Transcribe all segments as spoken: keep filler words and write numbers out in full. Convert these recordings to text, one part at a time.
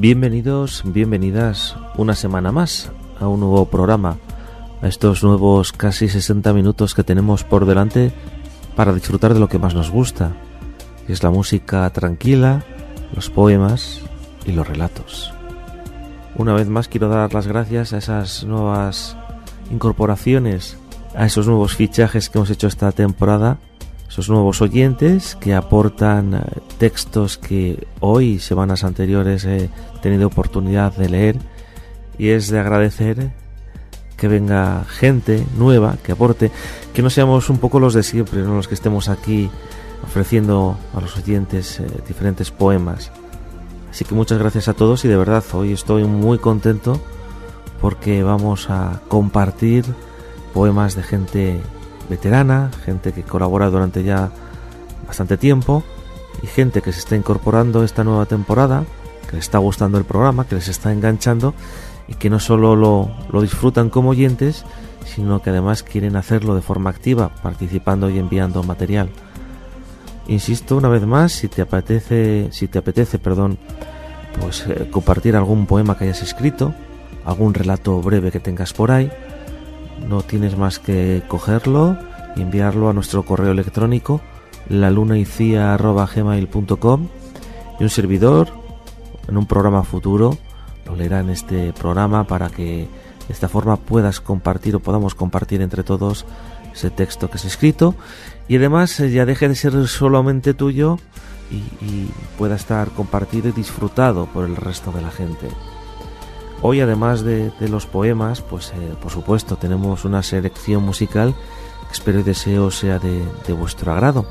Bienvenidos, bienvenidas una semana más a un nuevo programa, a estos nuevos casi sesenta minutos que tenemos por delante para disfrutar de lo que más nos gusta, que es la música tranquila, los poemas y los relatos. Una vez más quiero dar las gracias a esas nuevas incorporaciones, a esos nuevos fichajes que hemos hecho esta temporada, esos nuevos oyentes que aportan textos que hoy, semanas anteriores, he tenido oportunidad de leer, y es de agradecer que venga gente nueva, que aporte, que no seamos un poco los de siempre, no los que estemos aquí ofreciendo a los oyentes eh, diferentes poemas. Así que muchas gracias a todos y de verdad hoy estoy muy contento porque vamos a compartir poemas de gente veterana, gente que colabora durante ya bastante tiempo y gente que se está incorporando a esta nueva temporada, que les está gustando el programa, que les está enganchando y que no solo lo, lo disfrutan como oyentes, sino que además quieren hacerlo de forma activa, participando y enviando material. Insisto una vez más, si te apetece, si te apetece, perdón, pues eh, compartir algún poema que hayas escrito, algún relato breve que tengas por ahí, no tienes más que cogerlo y enviarlo a nuestro correo electrónico lalunaicia arroba gmail punto com, y un servidor en un programa futuro lo leerá en este programa para que de esta forma puedas compartir o podamos compartir entre todos ese texto que has escrito y además eh, ya deje de ser solamente tuyo y, y pueda estar compartido y disfrutado por el resto de la gente. Hoy, además de, de los poemas, pues eh, por supuesto tenemos una selección musical que espero y deseo sea de, de vuestro agrado.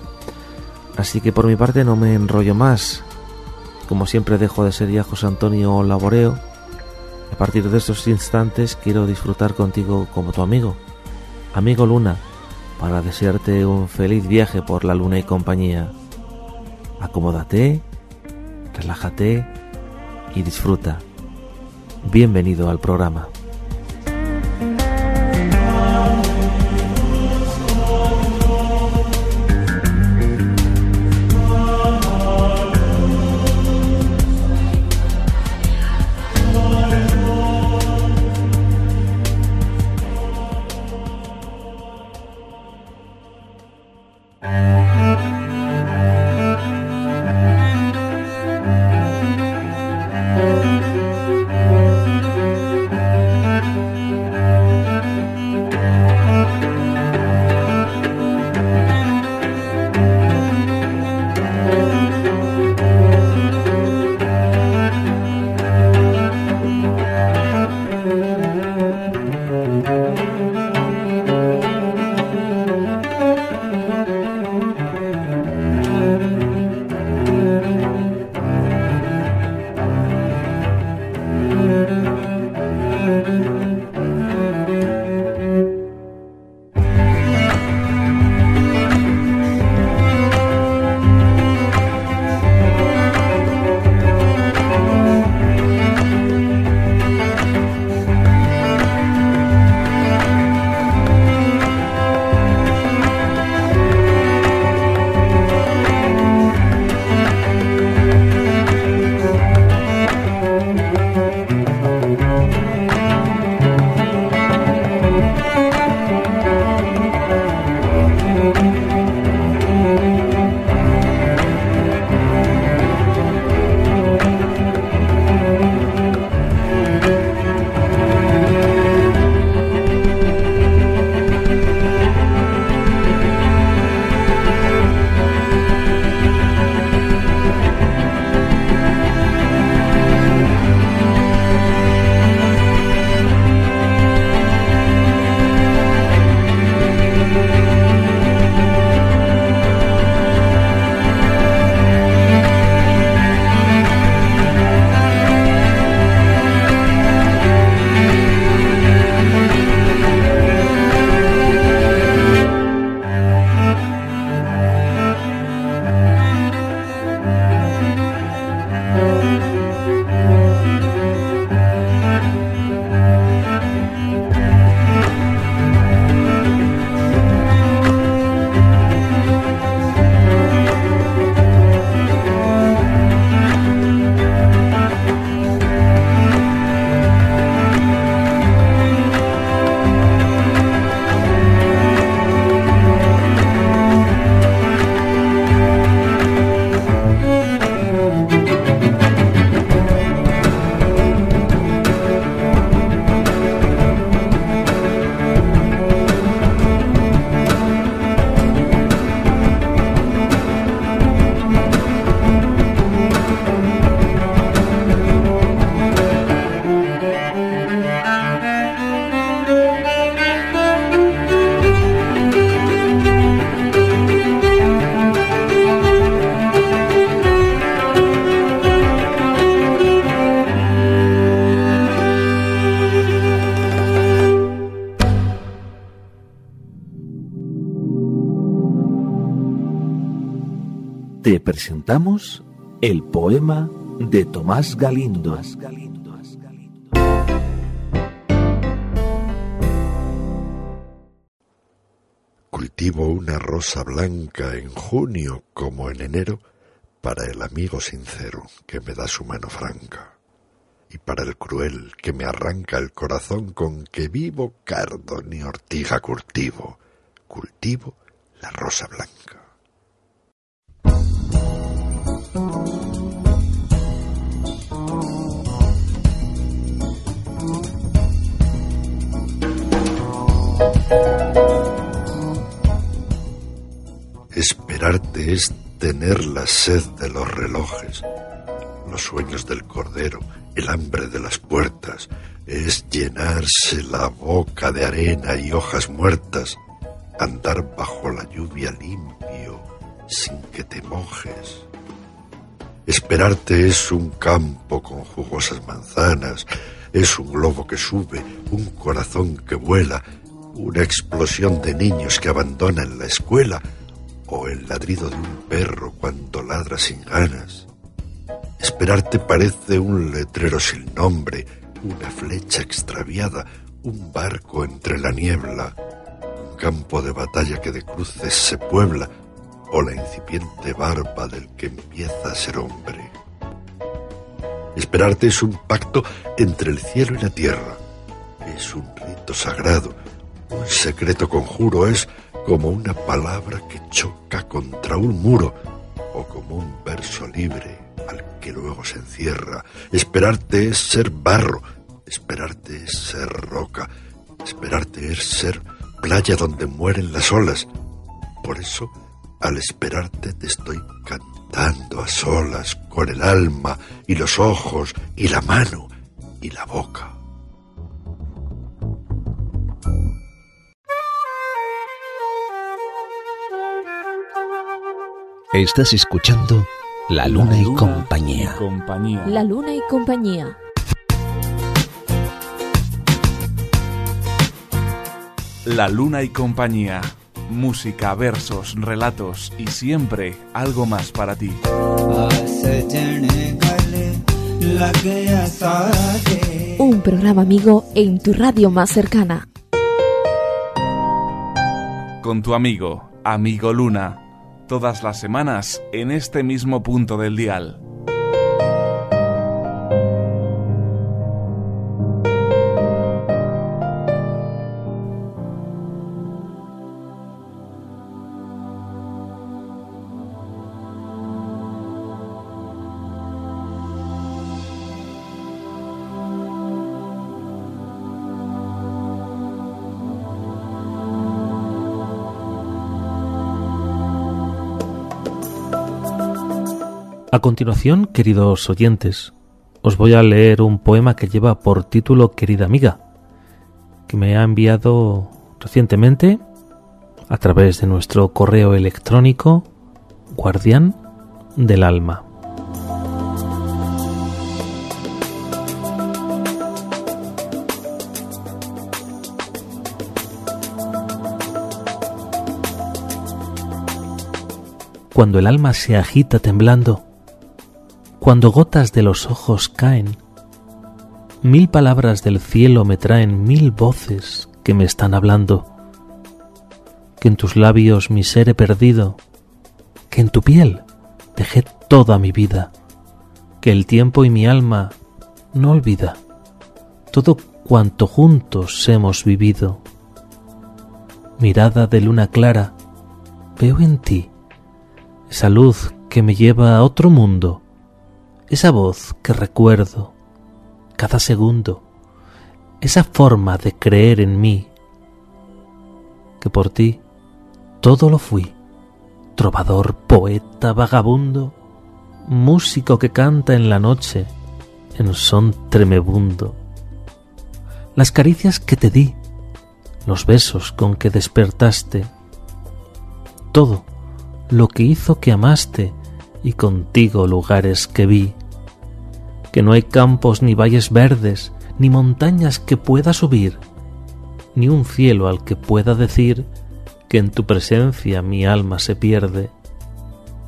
Así que por mi parte no me enrollo más. Como siempre dejo de ser ya José Antonio Laboreo. A partir de estos instantes quiero disfrutar contigo como tu amigo, amigo Luna, para desearte un feliz viaje por la luna y compañía. Acomódate, relájate y disfruta. Bienvenido al programa. te presentamos el poema de Tomás Galindo. Cultivo una rosa blanca en junio como en enero para el amigo sincero que me da su mano franca, y para el cruel que me arranca el corazón con que vivo cardo ni ortiga cultivo, cultivo la rosa blanca. Esperarte es tener la sed de los relojes, los sueños del cordero, el hambre de las puertas, es llenarse la boca de arena y hojas muertas, andar bajo la lluvia limpio, sin que te mojes. Esperarte es un campo con jugosas manzanas, es un globo que sube, un corazón que vuela, una explosión de niños que abandonan la escuela, o el ladrido de un perro cuando ladra sin ganas. Esperarte parece un letrero sin nombre, una flecha extraviada, un barco entre la niebla, un campo de batalla que de cruces se puebla, o la incipiente barba del que empieza a ser hombre. Esperarte es un pacto entre el cielo y la tierra, es un rito sagrado, un secreto conjuro, es como una palabra que choca contra un muro, o como un verso libre al que luego se encierra. Esperarte es ser barro, esperarte es ser roca, esperarte es ser playa donde mueren las olas. Por eso, al esperarte te estoy cantando a solas, con el alma y los ojos y la mano y la boca. Estás escuchando La Luna, La Luna y, compañía. y compañía. La Luna y compañía. La Luna y compañía. Música, versos, relatos y siempre algo más para ti. Un programa amigo en tu radio más cercana. Con tu amigo, Amigo Luna. Todas las semanas en este mismo punto del dial. A continuación, queridos oyentes, os voy a leer un poema que lleva por título Querida amiga, que me ha enviado recientemente a través de nuestro correo electrónico Guardián del Alma. Cuando el alma se agita temblando, cuando gotas de los ojos caen, mil palabras del cielo me traen mil voces que me están hablando, que en tus labios mi ser he perdido, que en tu piel dejé toda mi vida, que el tiempo y mi alma no olvida todo cuanto juntos hemos vivido. Mirada de luna clara, veo en ti esa luz que me lleva a otro mundo, esa voz que recuerdo cada segundo, esa forma de creer en mí, que por ti todo lo fui, trovador, poeta, vagabundo, músico que canta en la noche en son tremebundo. Las caricias que te di, los besos con que despertaste, todo lo que hizo que amaste y contigo lugares que vi, que no hay campos ni valles verdes, ni montañas que pueda subir, ni un cielo al que pueda decir que en tu presencia mi alma se pierde,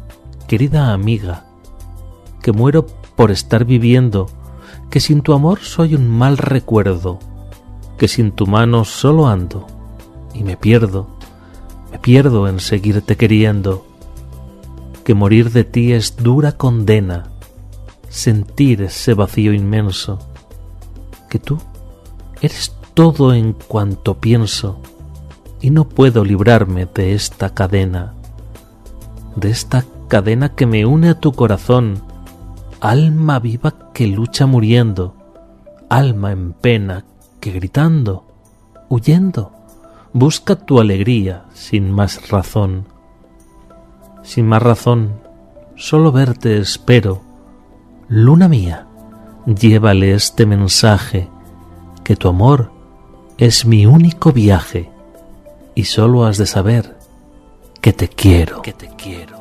querida amiga, que muero por estar viviendo, que sin tu amor soy un mal recuerdo, que sin tu mano solo ando y me pierdo, me pierdo en seguirte queriendo, que morir de ti es dura condena, sentir ese vacío inmenso, que tú eres todo en cuanto pienso y no puedo librarme de esta cadena, de esta cadena que me une a tu corazón, alma viva que lucha muriendo, alma en pena que gritando, huyendo, busca tu alegría sin más razón. Sin más razón, solo verte espero. Luna mía, llévale este mensaje, que tu amor es mi único viaje, y solo has de saber que te quiero, que te quiero.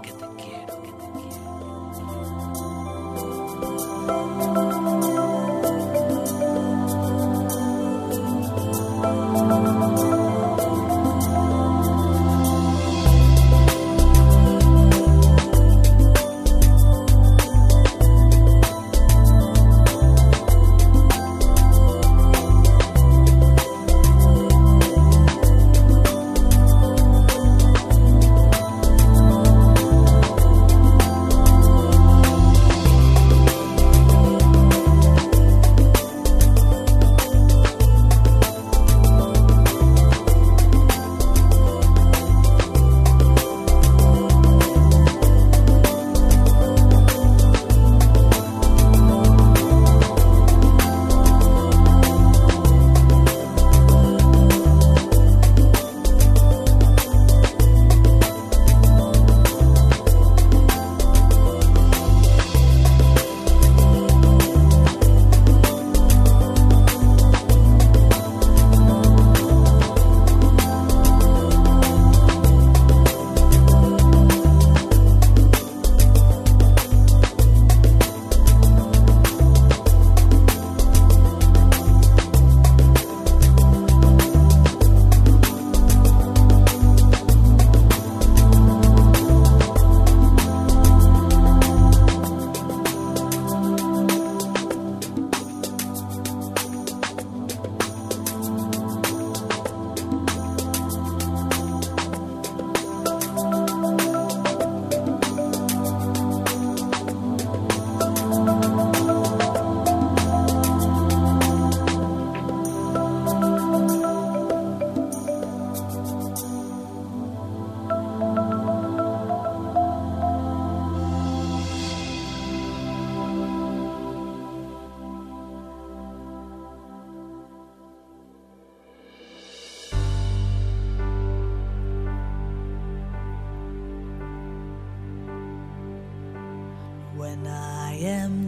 When I am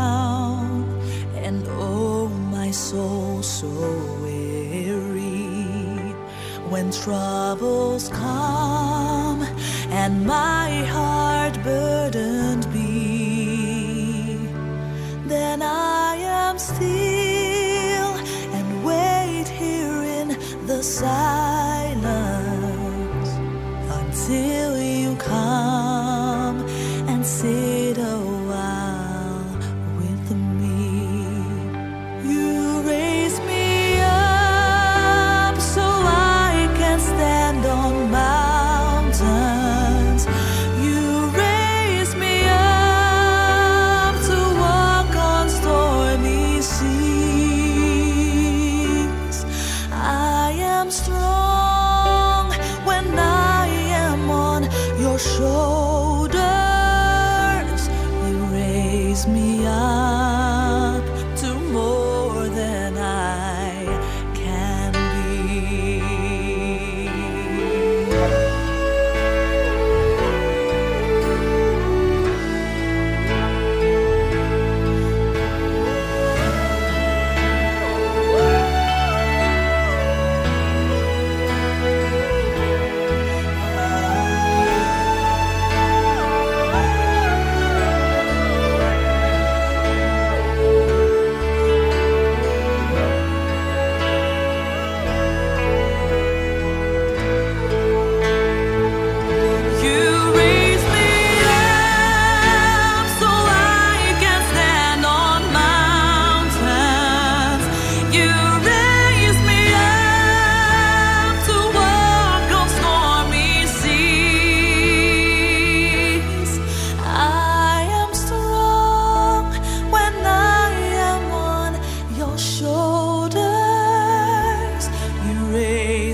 down and oh my soul so weary, when troubles come and my heart burdened be, then I am still and wait here in the silence until you come and sit a while with me. You raise me up so I can stand on mountains. You raise me up to walk on stormy seas. I am strong when I am on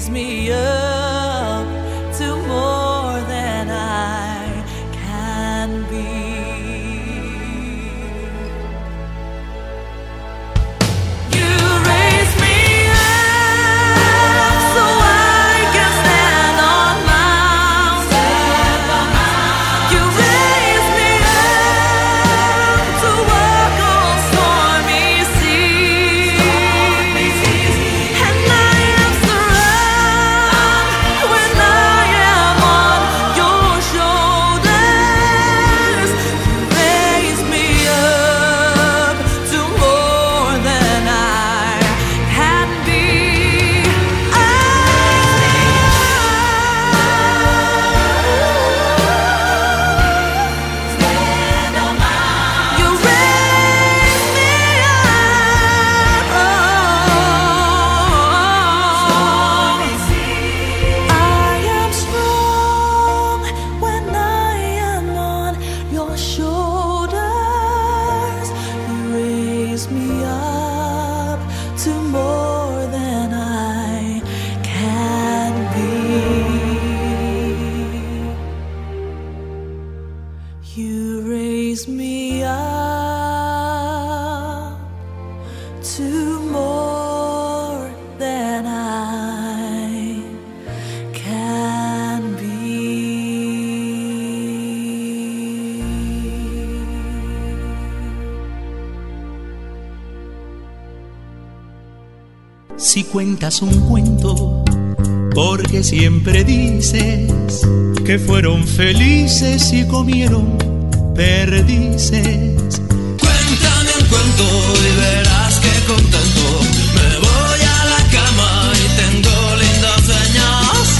raise me up to more than I can be. Si cuentas un cuento, porque siempre dices que fueron felices y comieron perdices. Cuéntame un cuento y verás que contento me voy a la cama y tengo lindas señas.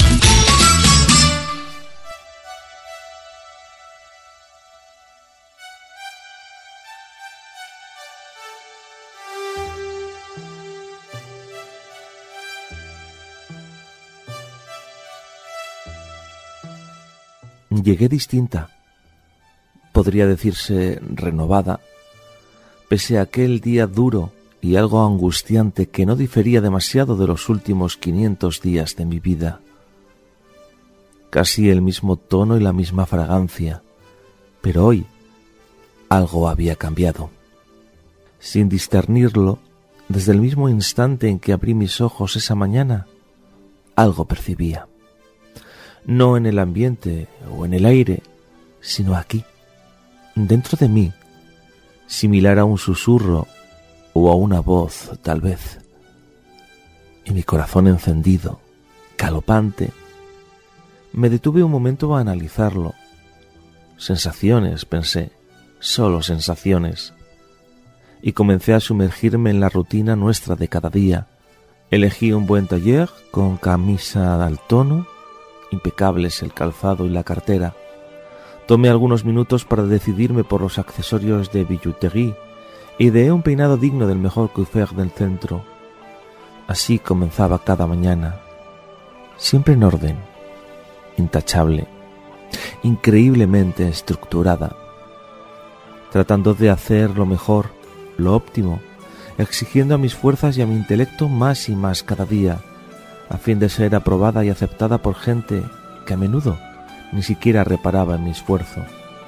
Llegué distinta, podría decirse renovada, pese a aquel día duro y algo angustiante que no difería demasiado de los últimos quinientos días de mi vida. Casi el mismo tono y la misma fragancia, pero hoy algo había cambiado. Sin discernirlo, desde el mismo instante en que abrí mis ojos esa mañana, algo percibía. No en el ambiente o en el aire, sino aquí, dentro de mí, similar a un susurro o a una voz, tal vez. Y mi corazón encendido, galopante, me detuve un momento a analizarlo. Sensaciones, pensé, solo sensaciones. Y comencé a sumergirme en la rutina nuestra de cada día. Elegí un buen taller con camisa al tono, impecables el calzado y la cartera. Tomé algunos minutos para decidirme por los accesorios de bijouterie e ideé un peinado digno del mejor coiffeur del centro. Así comenzaba cada mañana, siempre en orden, intachable, increíblemente estructurada, tratando de hacer lo mejor, lo óptimo, exigiendo a mis fuerzas y a mi intelecto más y más cada día, a fin de ser aprobada y aceptada por gente que a menudo ni siquiera reparaba en mi esfuerzo.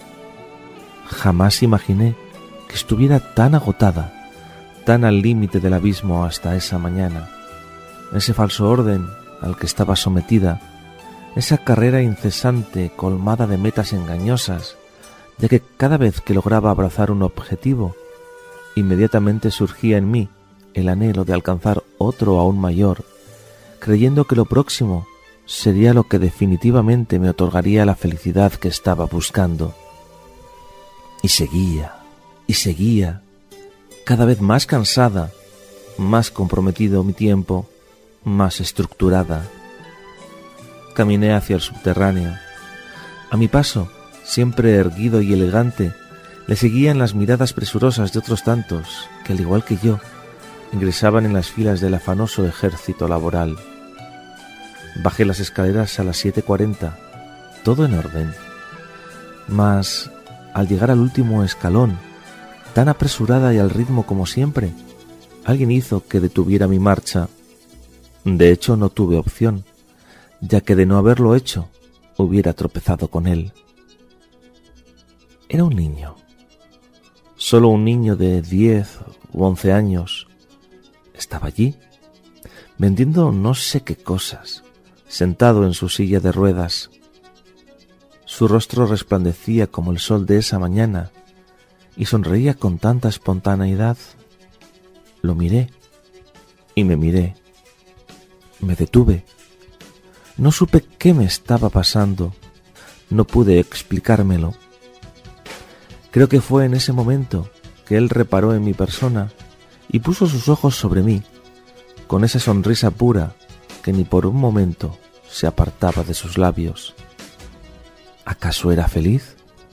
Jamás imaginé que estuviera tan agotada, tan al límite del abismo hasta esa mañana, ese falso orden al que estaba sometida, esa carrera incesante colmada de metas engañosas, ya que cada vez que lograba abrazar un objetivo, inmediatamente surgía en mí el anhelo de alcanzar otro aún mayor, creyendo que lo próximo sería lo que definitivamente me otorgaría la felicidad que estaba buscando. Y seguía, y seguía, cada vez más cansada, más comprometido mi tiempo, más estructurada. Caminé hacia el subterráneo. A mi paso, siempre erguido y elegante, le seguían las miradas presurosas de otros tantos que, al igual que yo, ingresaban en las filas del afanoso ejército laboral. Bajé las escaleras a las siete cuarenta, todo en orden. Mas, al llegar al último escalón, tan apresurada y al ritmo como siempre, alguien hizo que detuviera mi marcha. De hecho, no tuve opción, ya que de no haberlo hecho, hubiera tropezado con él. Era un niño, solo un niño de diez u once años. Estaba allí, vendiendo no sé qué cosas, sentado en su silla de ruedas. Su rostro resplandecía como el sol de esa mañana y sonreía con tanta espontaneidad. Lo miré y me miré. Me detuve. No supe qué me estaba pasando. No pude explicármelo. Creo que fue en ese momento que él reparó en mi persona y puso sus ojos sobre mí, con esa sonrisa pura que ni por un momento se apartaba de sus labios. ¿Acaso era feliz?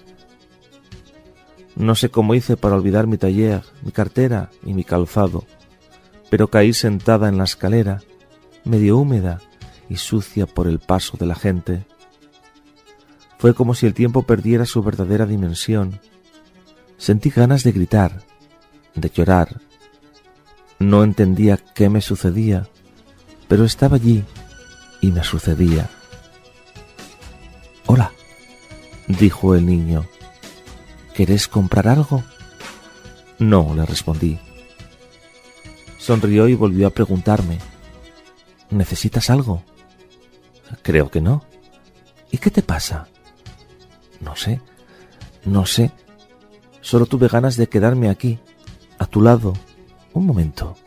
No sé cómo hice para olvidar mi taller, mi cartera y mi calzado, pero caí sentada en la escalera, medio húmeda y sucia por el paso de la gente. Fue como si el tiempo perdiera su verdadera dimensión. Sentí ganas de gritar, de llorar. No entendía qué me sucedía, pero estaba allí y me sucedía. «Hola», dijo el niño. «¿Querés comprar algo?» «No», le respondí. Sonrió y volvió a preguntarme. «¿Necesitas algo?» «Creo que no». «¿Y qué te pasa?» «No sé, no sé. Solo tuve ganas de quedarme aquí, a tu lado, un momento».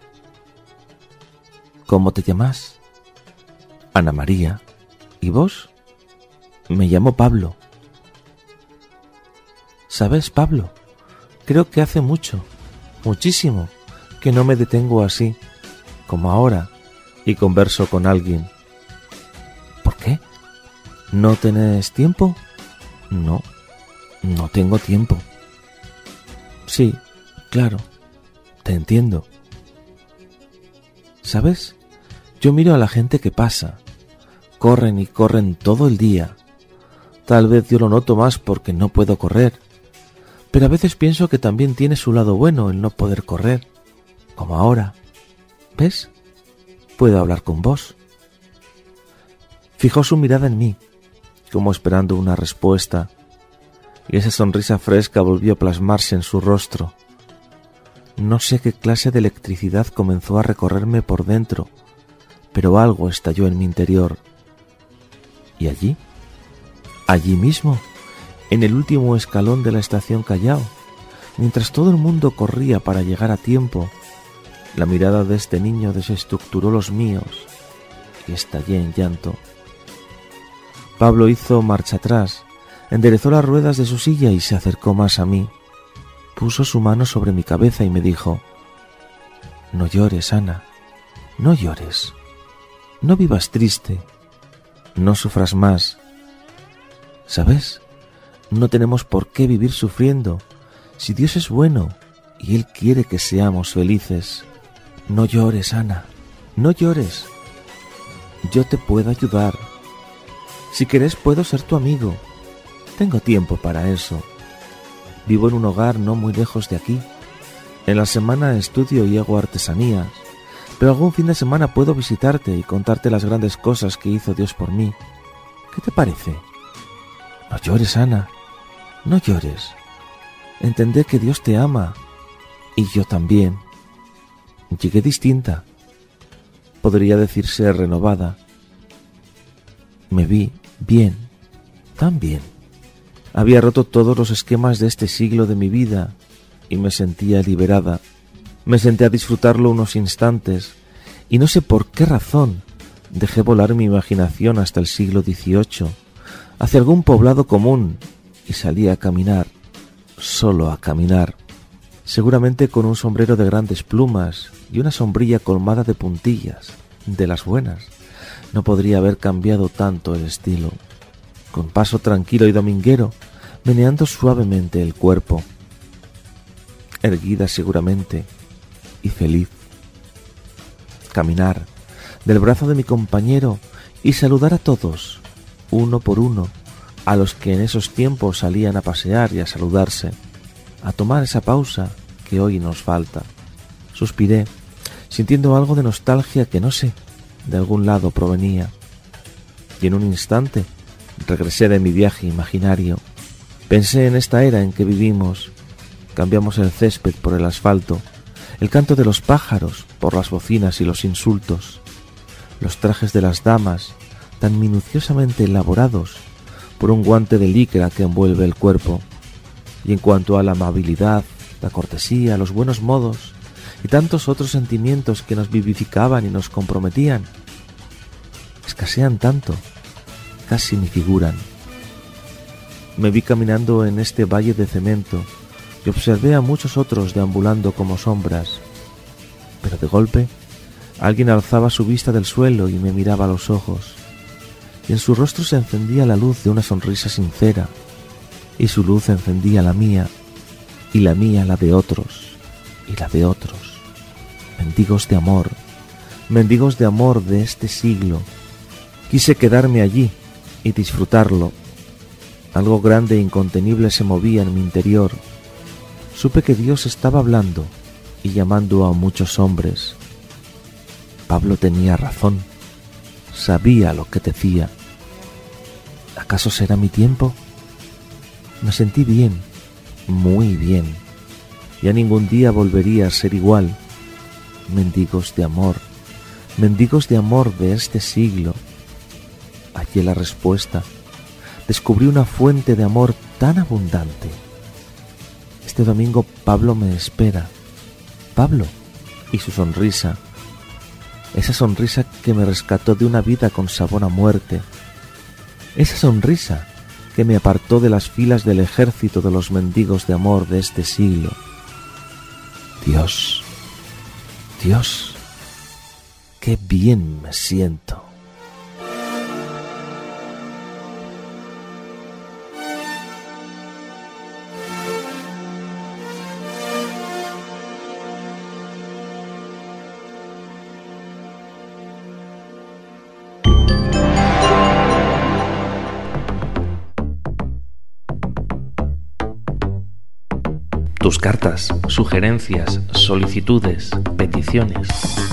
«¿Cómo te llamas?» «Ana María». «¿Y vos?» «Me llamo Pablo». «¿Sabes, Pablo? Creo que hace mucho, muchísimo, que no me detengo así, como ahora, y converso con alguien». «¿Por qué? ¿No tenés tiempo?» «No, no tengo tiempo». «Sí, claro, te entiendo». ¿Sabes? Yo miro a la gente que pasa. Corren y corren todo el día. Tal vez yo lo noto más porque no puedo correr. Pero a veces pienso que también tiene su lado bueno el no poder correr. Como ahora. ¿Ves? Puedo hablar con vos. Fijó su mirada en mí, como esperando una respuesta, y esa sonrisa fresca volvió a plasmarse en su rostro. No sé qué clase de electricidad comenzó a recorrerme por dentro, pero algo estalló en mi interior. Y allí, allí mismo, en el último escalón de la estación Callao, mientras todo el mundo corría para llegar a tiempo, la mirada de este niño desestructuró los míos y estallé en llanto. Pablo hizo marcha atrás, enderezó las ruedas de su silla y se acercó más a mí. Puso su mano sobre mi cabeza y me dijo: «No llores, Ana, no llores. No vivas triste, no sufras más. ¿Sabes? No tenemos por qué vivir sufriendo. Si Dios es bueno y Él quiere que seamos felices. No llores, Ana, no llores. Yo te puedo ayudar. Si querés puedo ser tu amigo. Tengo tiempo para eso. Vivo en un hogar no muy lejos de aquí. En la semana estudio y hago artesanías, pero algún fin de semana puedo visitarte y contarte las grandes cosas que hizo Dios por mí. ¿Qué te parece? No llores, Ana, no llores. Entendé que Dios te ama, y yo también. Llegué distinta, podría decirse renovada. Me vi bien, tan bien. Había roto todos los esquemas de este siglo de mi vida y me sentía liberada. Me senté a disfrutarlo unos instantes y no sé por qué razón dejé volar mi imaginación hasta el siglo dieciocho, hacia algún poblado común, y salí a caminar, solo a caminar, seguramente con un sombrero de grandes plumas y una sombrilla colmada de puntillas, de las buenas. No podría haber cambiado tanto el estilo. Con paso tranquilo y dominguero, meneando suavemente el cuerpo, erguida seguramente y feliz. Caminar del brazo de mi compañero y saludar a todos, uno por uno, a los que en esos tiempos salían a pasear y a saludarse, a tomar esa pausa que hoy nos falta. Suspiré, sintiendo algo de nostalgia que no sé, de algún lado provenía, y en un instante regresé de mi viaje imaginario. Pensé en esta era en que vivimos. Cambiamos el césped por el asfalto, el canto de los pájaros por las bocinas y los insultos, los trajes de las damas tan minuciosamente elaborados por un guante de licra que envuelve el cuerpo. Y en cuanto a la amabilidad, la cortesía, los buenos modos y tantos otros sentimientos que nos vivificaban y nos comprometían, escasean tanto, casi ni figuran. Me vi caminando en este valle de cemento y observé a muchos otros deambulando como sombras, pero de golpe alguien alzaba su vista del suelo y me miraba a los ojos, y en su rostro se encendía la luz de una sonrisa sincera, y su luz encendía la mía, y la mía la de otros, y la de otros, mendigos de amor, mendigos de amor de este siglo. Quise quedarme allí y disfrutarlo. Algo grande e incontenible se movía en mi interior. Supe que Dios estaba hablando y llamando a muchos hombres. Pablo tenía razón, sabía lo que decía. ¿Acaso será mi tiempo? Me sentí bien, muy bien. Ya ningún día volvería a ser igual. Mendigos de amor, mendigos de amor de este siglo. Hallé la respuesta. Descubrí una fuente de amor tan abundante. Este domingo Pablo me espera. Pablo y su sonrisa. Esa sonrisa que me rescató de una vida con sabor a muerte. Esa sonrisa que me apartó de las filas del ejército de los mendigos de amor de este siglo. Dios, Dios, qué bien me siento. Tus cartas, sugerencias, solicitudes, peticiones.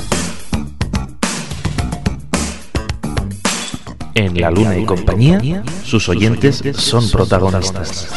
En La Luna y Compañía, sus oyentes son protagonistas.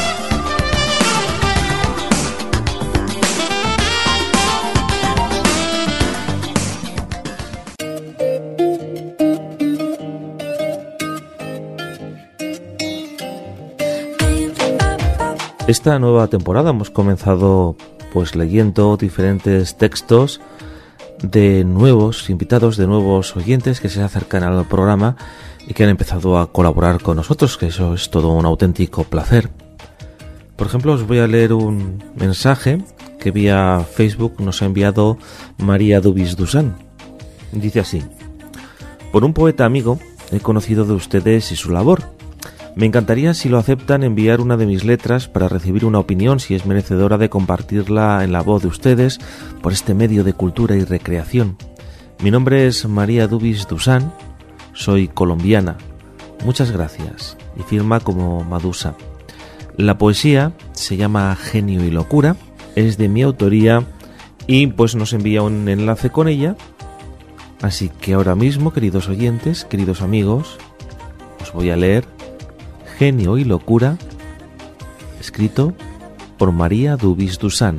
Esta nueva temporada hemos comenzado pues leyendo diferentes textos de nuevos invitados, de nuevos oyentes que se acercan al programa y que han empezado a colaborar con nosotros, que eso es todo un auténtico placer. Por ejemplo, os voy a leer un mensaje que vía Facebook nos ha enviado María Dubis Dusan. Dice así: por un poeta amigo he conocido de ustedes y su labor. Me encantaría, si lo aceptan, enviar una de mis letras para recibir una opinión, si es merecedora de compartirla en la voz de ustedes por este medio de cultura y recreación. Mi nombre es María Dubis Dusan, soy colombiana. Muchas gracias. Y firma como Madusa. La poesía se llama Genio y Locura, es de mi autoría y pues nos envía un enlace con ella. Así que ahora mismo, queridos oyentes, queridos amigos, os voy a leer Genio y Locura, escrito por María Dubis Dusan.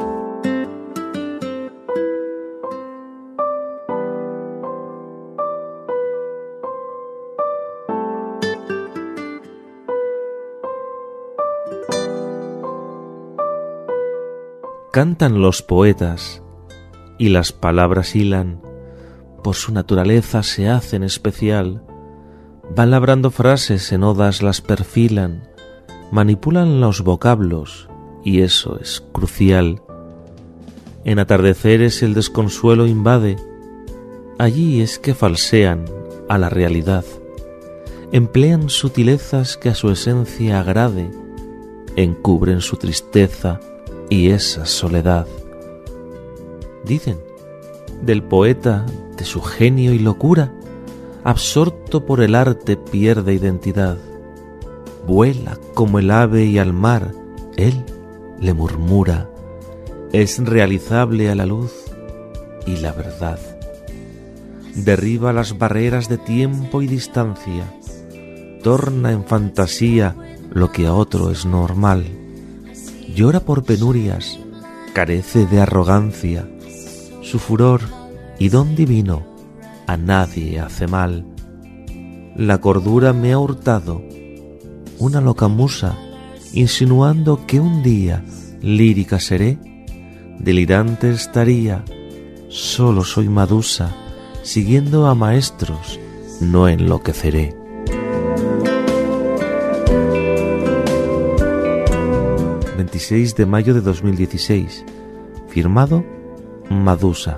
Cantan los poetas y las palabras hilan, por su naturaleza se hacen especial. Van labrando frases, en odas las perfilan, manipulan los vocablos, y eso es crucial. En atardeceres el desconsuelo invade, allí es que falsean a la realidad. Emplean sutilezas que a su esencia agrade, encubren su tristeza y esa soledad. Dicen del poeta, de su genio y locura, absorto por el arte pierde identidad. Vuela como el ave y al mar él le murmura. Es realizable a la luz y la verdad. derriba las barreras de tiempo y distancia, torna en fantasía lo que a otro es normal, llora por penurias, carece de arrogancia, su furor y don divino a nadie hace mal. La cordura me ha hurtado una loca musa, insinuando que un día lírica seré, delirante estaría, solo soy Madusa, siguiendo a maestros, no enloqueceré. veintiséis de mayo de dos mil dieciséis. Firmado Madusa.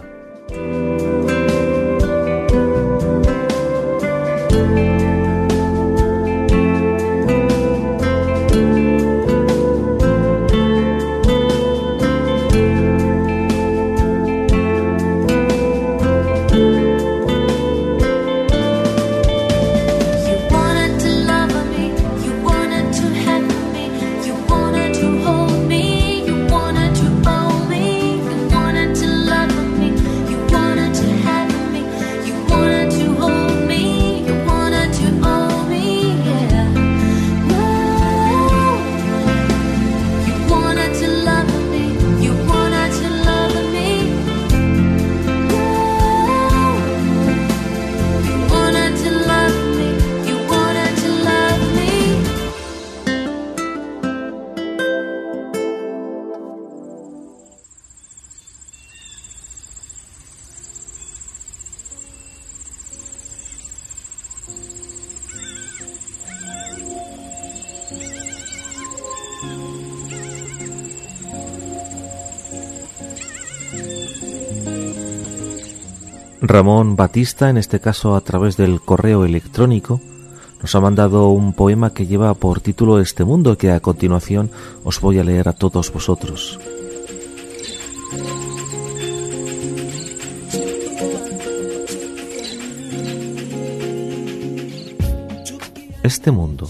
Ramón Batista, en este caso a través del correo electrónico, nos ha mandado un poema que lleva por título Este mundo, que a continuación os voy a leer a todos vosotros. Este mundo.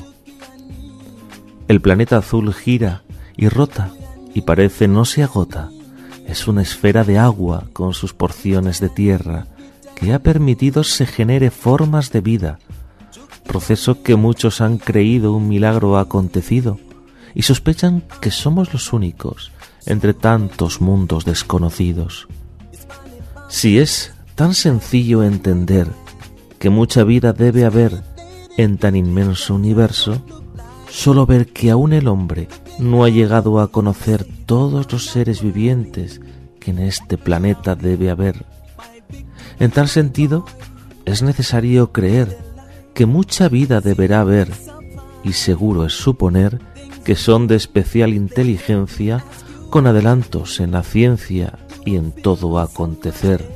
El planeta azul gira y rota y parece no se agota. Es una esfera de agua con sus porciones de tierra que ha permitido se genere formas de vida, proceso que muchos han creído un milagro acontecido y sospechan que somos los únicos entre tantos mundos desconocidos. Si es tan sencillo entender que mucha vida debe haber en tan inmenso universo, solo ver que aún el hombre no ha llegado a conocer todos los seres vivientes que en este planeta debe haber. En tal sentido, es necesario creer que mucha vida deberá haber, y seguro es suponer que son de especial inteligencia, con adelantos en la ciencia y en todo acontecer.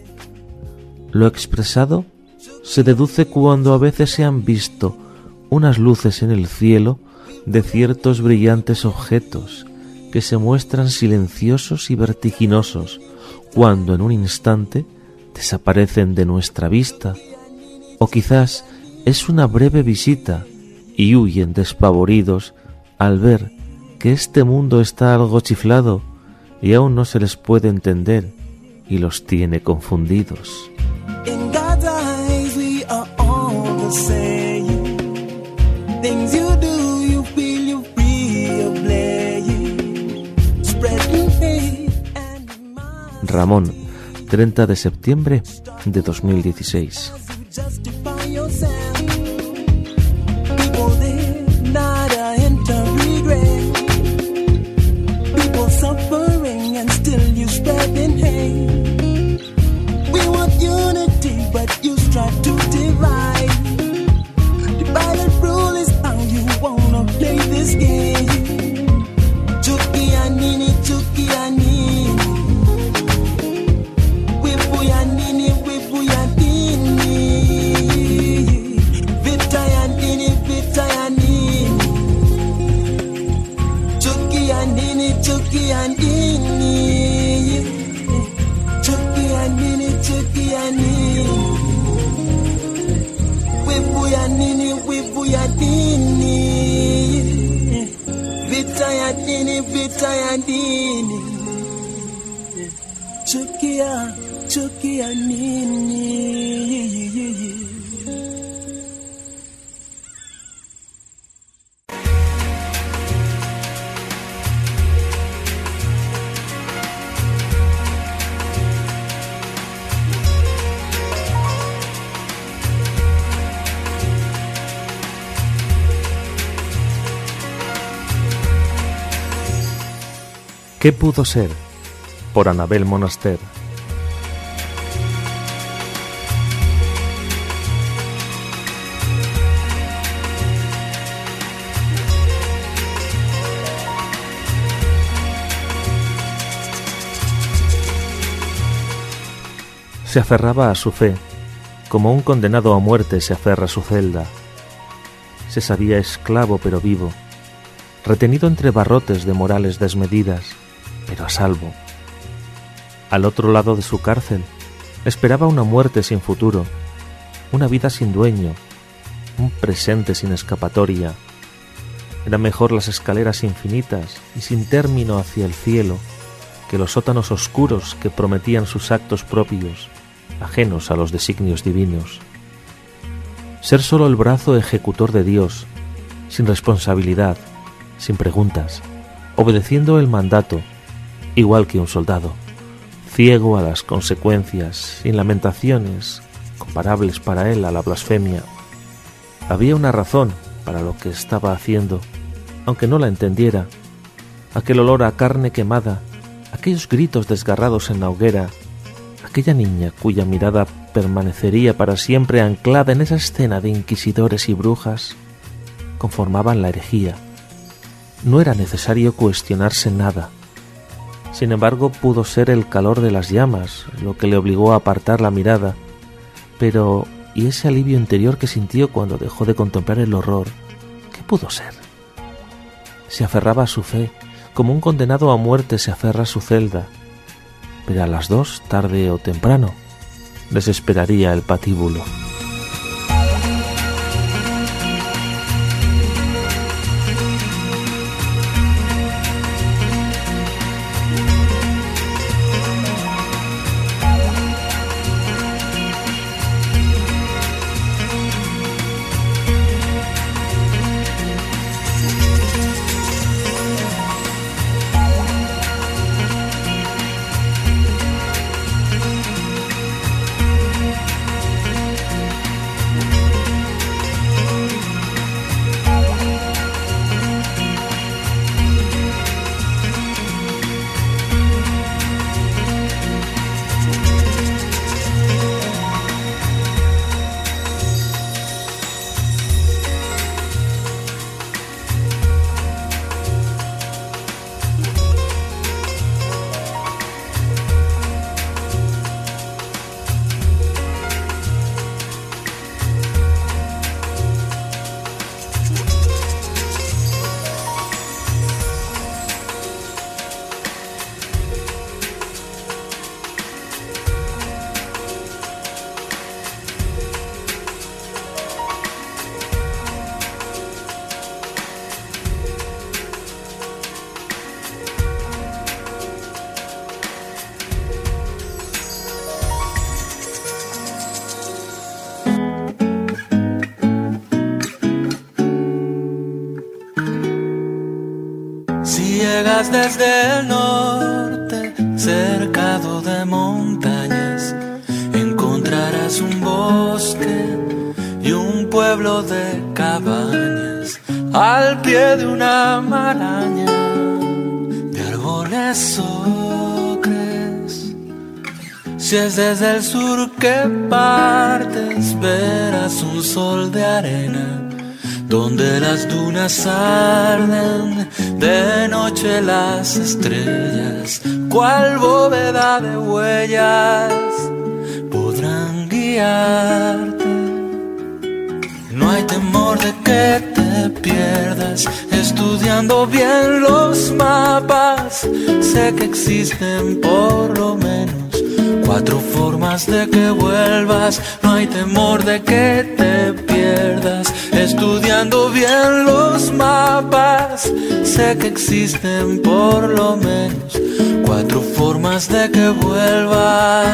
Lo expresado se deduce cuando a veces se han visto unas luces en el cielo de ciertos brillantes objetos que se muestran silenciosos y vertiginosos cuando en un instante desaparecen de nuestra vista, o quizás es una breve visita y huyen despavoridos al ver que este mundo está algo chiflado y aún no se les puede entender y los tiene confundidos. In God's eyes we are all the same. Things you do, you feel, you feel playing, spreading hate and Ramón, treinta de septiembre de dos mil dieciséis. justify yourself. People there, not a hint of regret. People suffering and still you spreading hate. We want unity, but you strive to divide. Divided rule is how you wanna play this game. Chuki anini, chuki anini. Wipu yanini, wipu yanini. Vita yanini, vita yanini. Chuki yanini, chuki yanini. Chuki yanini, chuki yanini. Wipu yanini, wipu yanini. Vita yanini, vita yanini. Chuki ya, chuki yanini. ¿Qué pudo ser? Por Anabel Monaster. Se aferraba a su fe, como un condenado a muerte se aferra a su celda. Se sabía esclavo pero vivo, retenido entre barrotes de morales desmedidas, pero a salvo. Al otro lado de su cárcel esperaba una muerte sin futuro, una vida sin dueño, un presente sin escapatoria. Eran mejor las escaleras infinitas y sin término hacia el cielo que los sótanos oscuros que prometían sus actos propios, ajenos a los designios divinos. Ser solo el brazo ejecutor de Dios, sin responsabilidad, sin preguntas, obedeciendo el mandato, igual que un soldado, ciego a las consecuencias, sin lamentaciones, comparables para él a la blasfemia. Había una razón para lo que estaba haciendo, aunque no la entendiera. Aquel olor a carne quemada, aquellos gritos desgarrados en la hoguera, aquella niña cuya mirada permanecería para siempre anclada en esa escena de inquisidores y brujas, conformaban la herejía. No era necesario cuestionarse nada. Sin embargo, pudo ser el calor de las llamas lo que le obligó a apartar la mirada. Pero, ¿y ese alivio interior que sintió cuando dejó de contemplar el horror? ¿Qué pudo ser? Se aferraba a su fe, como un condenado a muerte se aferra a su celda. Pero a las dos, tarde o temprano, desesperaría el patíbulo. Llegas desde el norte, cercado de montañas, encontrarás un bosque y un pueblo de cabañas, al pie de una maraña de árboles ocres. Si es desde el sur que partes, verás un sol de arena, donde las dunas arden, de noche las estrellas, cual bóveda de huellas, podrán guiarte. No hay temor de que te pierdas, estudiando bien los mapas. Sé que existen por lo menos cuatro formas de que vuelvas. No hay temor de que te pierdas, estudiando bien los mapas. Sé que existen por lo menos cuatro formas de que vuelvas.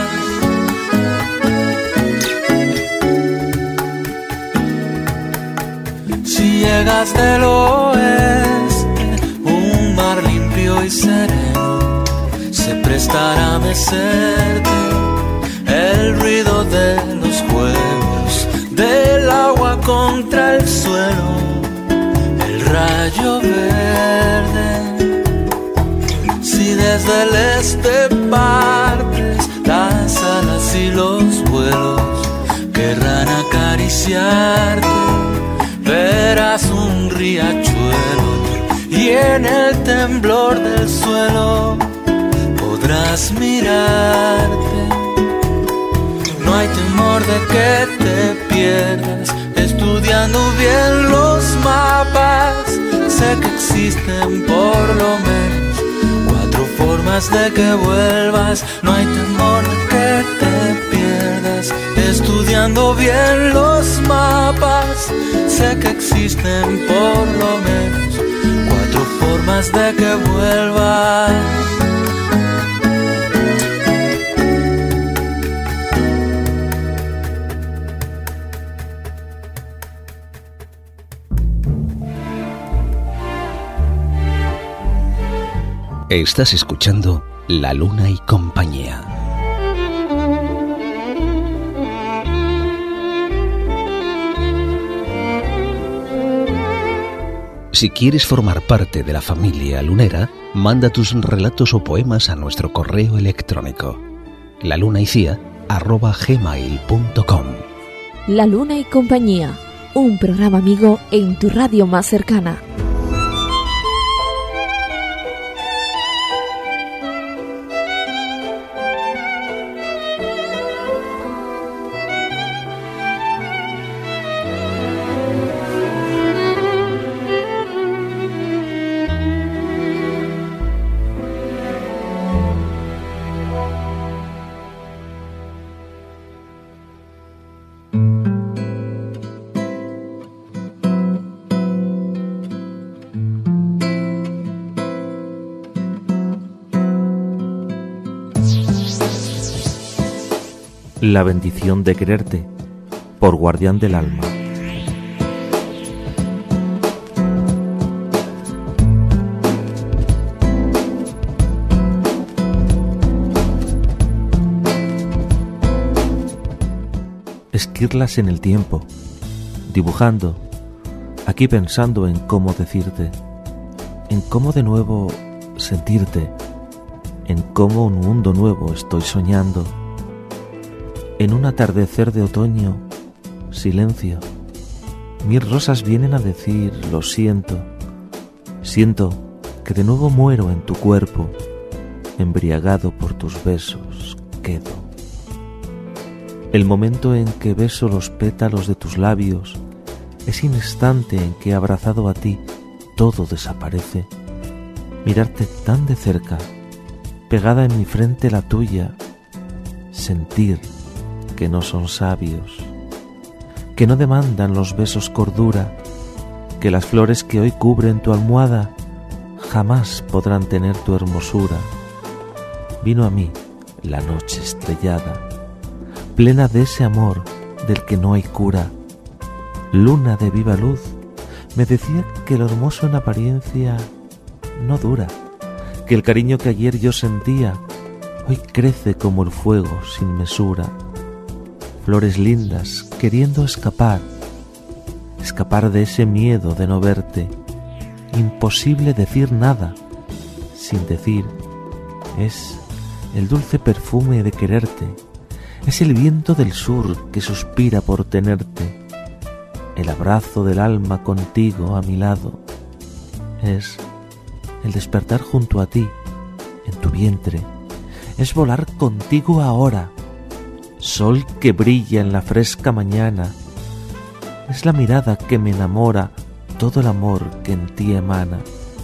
Si llegas del oeste, un mar limpio y sereno se prestará a mecerte. El ruido de los juegos del agua contra el suelo, el rayo verde. Si de desde el este partes, las alas y los vuelos querrán acariciarte. Verás un riachuelo y en el temblor del suelo podrás mirarte. No hay temor de que te pierdas estudiando bien los mapas. Sé que existen por lo menos cuatro formas de que vuelvas. No hay temor de que te pierdas estudiando bien los mapas. Sé que existen por lo menos cuatro formas de que vuelvas. Estás escuchando La Luna y Compañía. Si quieres formar parte de la familia lunera, manda tus relatos o poemas a nuestro correo electrónico lalunaycia arroba gmail punto com. La Luna y Compañía, un programa amigo en tu radio más cercana. La bendición de quererte, por Guardián del Alma. Esquirlas en el tiempo, dibujando, aquí pensando en cómo decirte, en cómo de nuevo sentirte, en cómo un mundo nuevo estoy soñando. En un atardecer de otoño, silencio, mil rosas vienen a decir lo siento. Siento que de nuevo muero en tu cuerpo, embriagado por tus besos quedo. El momento en que beso los pétalos de tus labios, ese instante en que abrazado a ti todo desaparece. Mirarte tan de cerca, pegada en mi frente la tuya, sentir que no son sabios, que no demandan los besos cordura, que las flores que hoy cubren tu almohada jamás podrán tener tu hermosura. Vino a mí la noche estrellada, plena de ese amor del que no hay cura. Luna de viva luz, me decía que lo hermoso en apariencia no dura, que el cariño que ayer yo sentía hoy crece como el fuego sin mesura. Flores lindas queriendo escapar, escapar de ese miedo de no verte. Imposible decir nada sin decir, es el dulce perfume de quererte, es el viento del sur que suspira por tenerte, el abrazo del alma contigo a mi lado, es el despertar junto a ti en tu vientre, es volar contigo ahora. Sol que brilla en la fresca mañana, es la mirada que me enamora, todo el amor que en ti emana.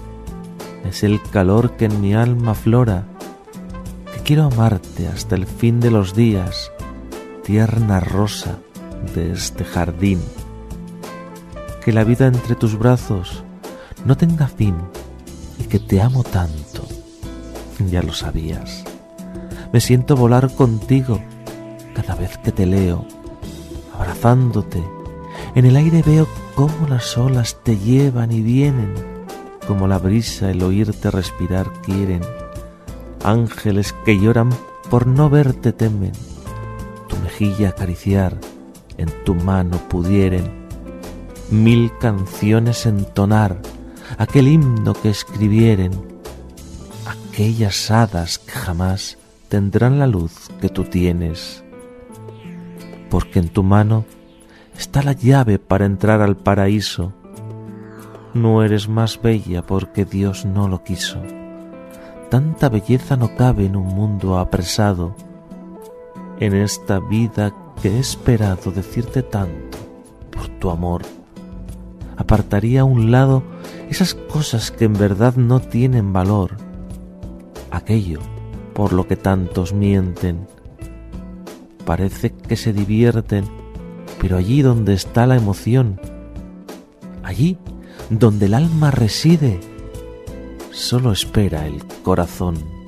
Es el calor que en mi alma aflora, que quiero amarte hasta el fin de los días, tierna rosa de este jardín. Que la vida entre tus brazos no tenga fin y que te amo tanto, ya lo sabías. Me siento volar contigo cada vez que te leo, abrazándote. En el aire veo cómo las olas te llevan y vienen, como la brisa el oírte respirar quieren. Ángeles que lloran por no verte temen, tu mejilla acariciar en tu mano pudieren. Mil canciones entonar, aquel himno que escribieren, aquellas hadas que jamás tendrán la luz que tú tienes, porque en tu mano está la llave para entrar al paraíso. No eres más bella porque Dios no lo quiso. Tanta belleza no cabe en un mundo apresado. En esta vida que he esperado decirte tanto por tu amor, apartaría a un lado esas cosas que en verdad no tienen valor, aquello por lo que tantos mienten. Parece que se divierten, pero allí donde está la emoción, allí donde el alma reside, solo espera el corazón.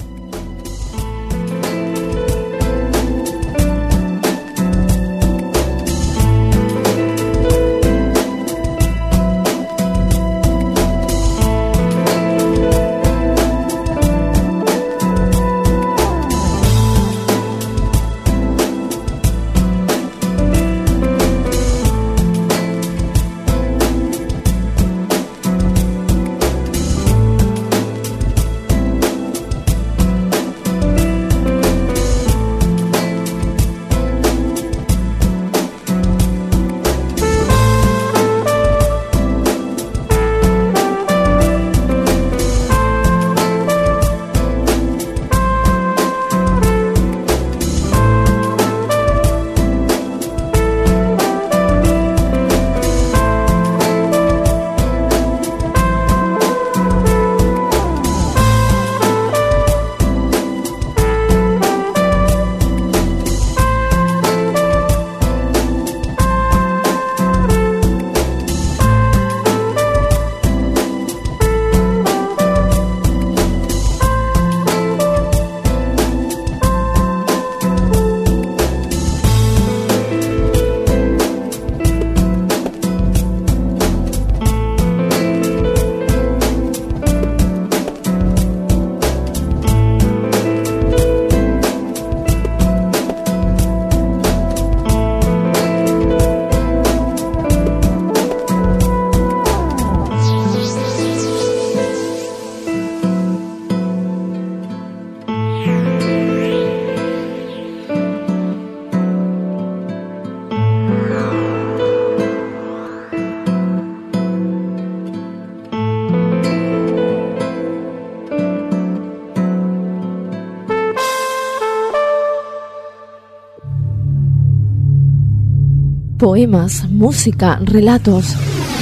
Poemas, música, relatos.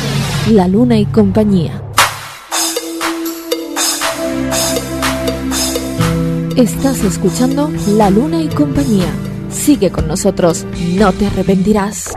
La Luna y compañía. Estás escuchando La Luna y compañía. Sigue con nosotros, no te arrepentirás.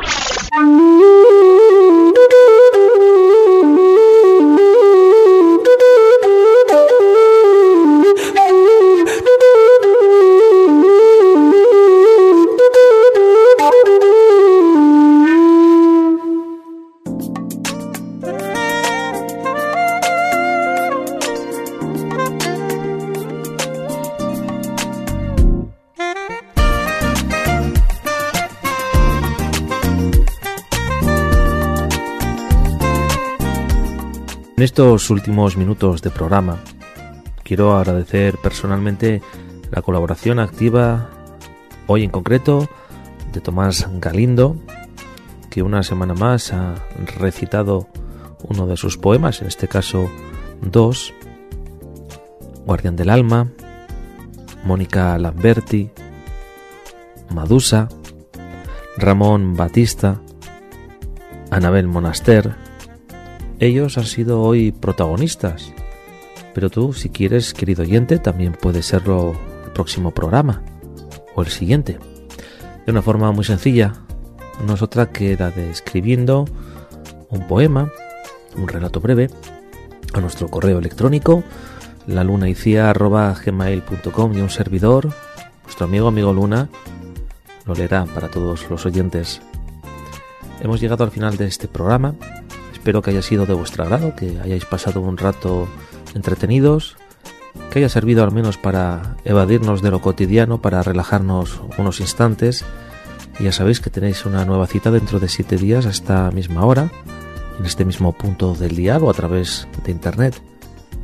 En estos últimos minutos de programa quiero agradecer personalmente la colaboración activa, hoy en concreto, de Tomás Galindo, que una semana más ha recitado uno de sus poemas, en este caso dos: Guardián del Alma, Mónica Lamberti, Madusa, Ramón Batista, Anabel Monaster. Ellos han sido hoy protagonistas, pero tú, si quieres, querido oyente, también puedes serlo el próximo programa o el siguiente. De una forma muy sencilla, no es otra que la de escribiendo un poema, un relato breve, a nuestro correo electrónico, la luna y cia arroba gmail punto com, y un servidor, vuestro amigo amigo Luna, lo leerá para todos los oyentes. Hemos llegado al final de este programa. Espero que haya sido de vuestro agrado, que hayáis pasado un rato entretenidos, que haya servido al menos para evadirnos de lo cotidiano, para relajarnos unos instantes. Y ya sabéis que tenéis una nueva cita dentro de siete días a esta misma hora, en este mismo punto del dial o a través de internet.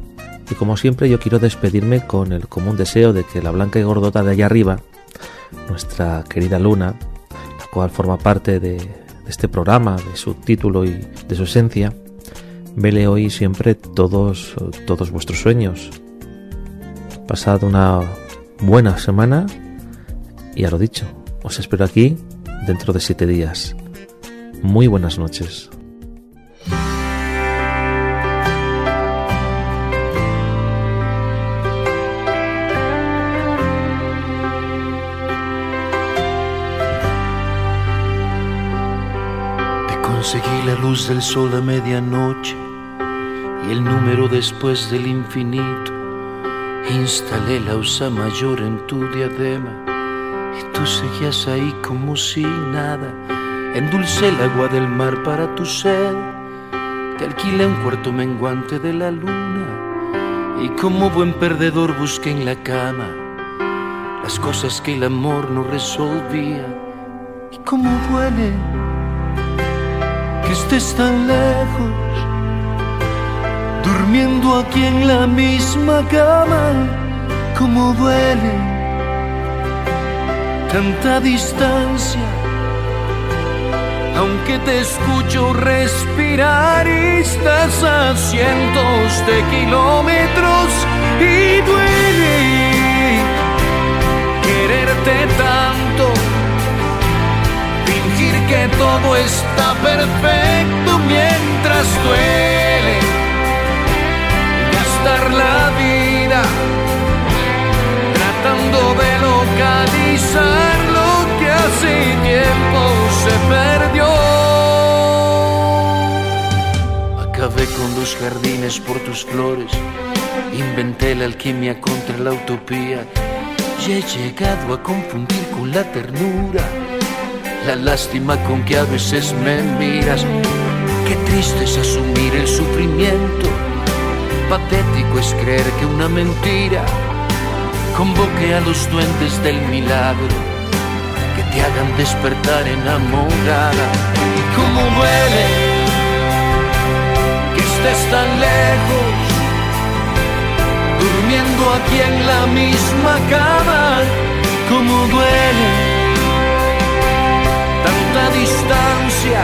Y como siempre yo quiero despedirme con el común deseo de que la blanca y gordota de allá arriba, nuestra querida Luna, la cual forma parte de, de este programa, de su título y de su esencia, vele hoy siempre todos, todos vuestros sueños. Pasad una buena semana y a lo dicho, os espero aquí dentro de siete días. Muy buenas noches. Conseguí la luz del sol a medianoche y el número después del infinito. Instalé la Ursa mayor en tu diadema y tú seguías ahí como si nada. Endulcé el agua del mar para tu sed, te alquilé un cuarto menguante de la luna y como buen perdedor busqué en la cama las cosas que el amor no resolvía. Y cómo duele que estés tan lejos, durmiendo aquí en la misma cama. Cómo duele tanta distancia, aunque te escucho respirar y estás a cientos de kilómetros. Y duele quererte tanto, fingir que todo está perfecto mientras duele gastar la vida tratando de localizar lo que hace tiempo se perdió. Acabé con los jardines por tus flores, inventé la alquimia contra la utopía y he llegado a confundir con la ternura la lástima con que a veces me miras. Qué triste es asumir el sufrimiento, patético es creer que una mentira convoque a los duendes del milagro que te hagan despertar enamorada. Y cómo duele que estés tan lejos, durmiendo aquí en la misma cama. Cómo duele tanta distancia,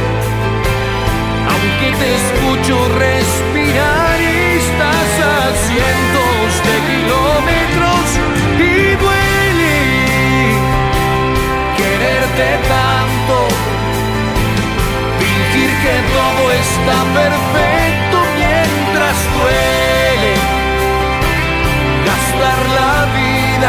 aunque te escucho respirar y estás a cientos de kilómetros. Y duele quererte tanto, fingir que todo está perfecto mientras duele gastar la vida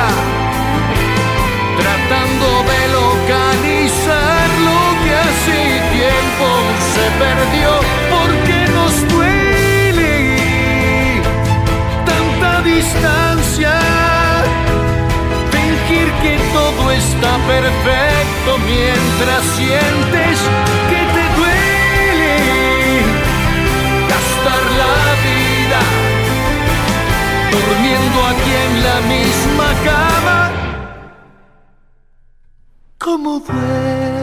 tratando de localizar lo que hace tiempo se perdió. Porque nos duele tanta distancia, fingir que todo está perfecto mientras sientes que te duele gastar la vida durmiendo aquí en la misma cama. Cómo duele